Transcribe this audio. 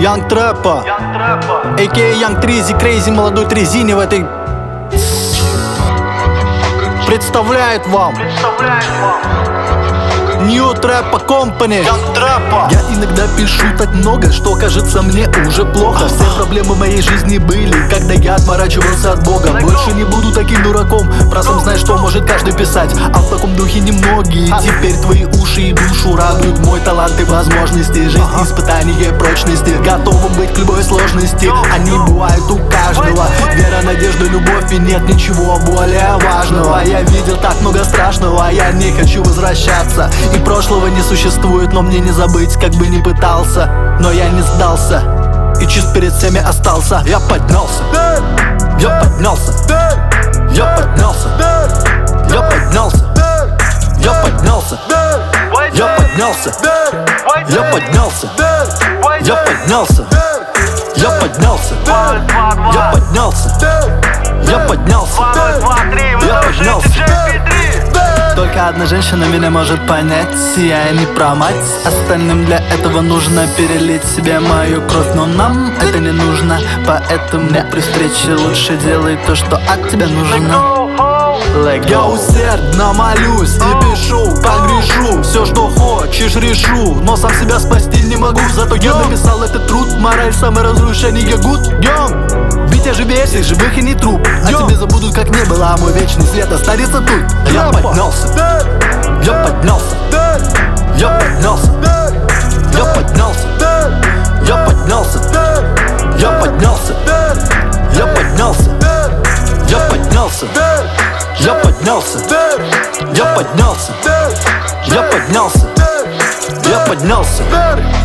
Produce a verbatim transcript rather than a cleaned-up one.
Young Trappa, а ка а Young Trizy, Crazy, молодой Трезини в этой представляет вам New Trappa Company, Young Trappa. Я иногда пишу так много, что кажется мне уже плохо. Все проблемы моей жизни были, когда я отворачивался от Бога. Больше не буду таким дураком, про сам знаешь, что может каждый писать. А в таком духе немногие. Теперь твои уши и душу радуют мой талант и возможности. Жизнь испытание прочности, готовым быть к любой сложности. Они бывают у каждого. Вера, надежда, любовь, и нет ничего более важного. Я видел так много страшного, я не хочу возвращаться. И прошлого не существует, но мне не забыть, как бы ни пытался. Но я не сдался и чист перед всеми остался. Я поднялся, я поднялся, я поднялся, я поднялся, я поднялся, я поднялся, я поднялся, я поднялся, я поднялся, я поднялся, я поднялся, я поднялся. Только одна женщина меня может понять, я не про мать. Остальным для этого нужно перелить себе мою кровь, но нам это не нужно. Поэтому при встрече лучше делай то, что от тебя нужно. Я усердно молюсь и пишу, погрешу. Все, что хочешь, решу, но сам себя спасти не могу. Зато я написал этот труд, мораль саморазрушения гуд. Ведь я живее всех живых и не труп. А тебе забудут, как не было, а мой вечный свет останется тут. Я поднялся, я поднялся, я поднялся, я поднялся, я поднялся, я поднялся, я поднялся, я поднялся, я поднялся, я поднялся, я поднялся, я поднялся.